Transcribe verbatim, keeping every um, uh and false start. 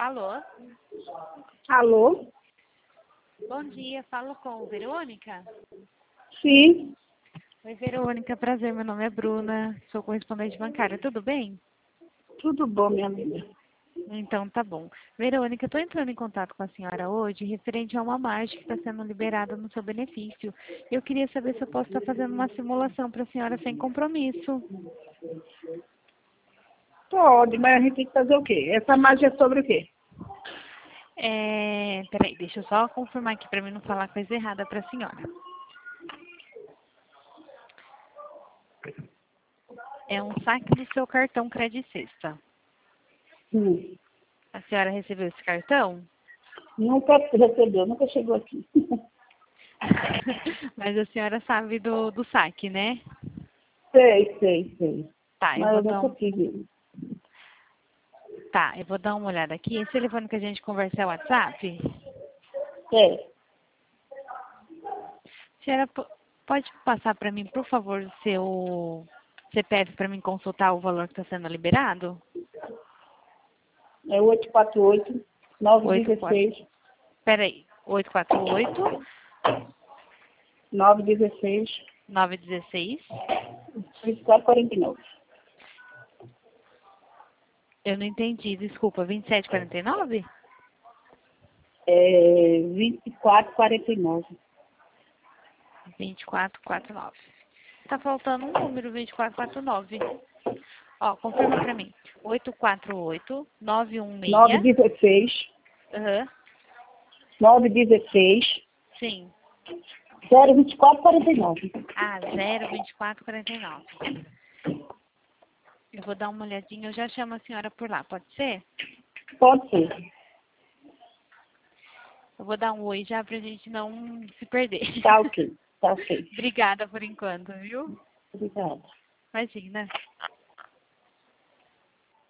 Alô? Alô? Bom dia, falo com Verônica? Sim, Oi, Verônica, prazer, meu nome é Bruna, sou correspondente bancária, tudo bem? tudo bom, minha amiga. Então, tá bom. Verônica, eu tô entrando em contato com a senhora hoje referente a uma margem que está sendo liberada no seu benefício. Eu queria saber se eu posso estar fazendo uma simulação para a senhora sem compromisso. Pode, mas a gente tem que fazer o quê? Essa magia é sobre o quê? É... Peraí, deixa eu só confirmar aqui para mim não falar coisa errada para a senhora. É um saque do seu cartão Credit Sexta. Hum. A senhora recebeu esse cartão? Nunca recebeu, nunca chegou aqui. Mas a senhora sabe do, do saque, né? Sei, sei, sei. Tá, eu Mas vou eu dar nunca um... tive. Tá, eu vou dar uma olhada aqui. Esse telefone que a gente conversa é o WhatsApp? É, Senhora, po- pode passar para mim, por favor, o seu C P F para mim consultar o valor que está sendo liberado? é oito quatro oito, nove Oito um quatro. seis, Peraí. oito quatro oito, nove um seis, nove um seis. vinte e quatro quarenta e nove. Eu não entendi, desculpa. vinte e sete e quarenta e nove? É vinte e quatro quarenta e nove. vinte e quatro quarenta e nove. Tá faltando um número, vinte e quatro quarenta e nove. Ó, confirma para mim. oito quatro oito, nove um nove seis. um seis, Aham. nove um seis, Sim. zero vinte e quatro quarenta e nove. Ah, zero vinte e quatro quarenta e nove. Eu vou dar uma olhadinha, eu já chamo a senhora por lá, pode ser? Pode ser. Eu vou dar um oi já pra gente não se perder. Tá ok, tá ok. Obrigada por enquanto, viu? Obrigada. Imagina.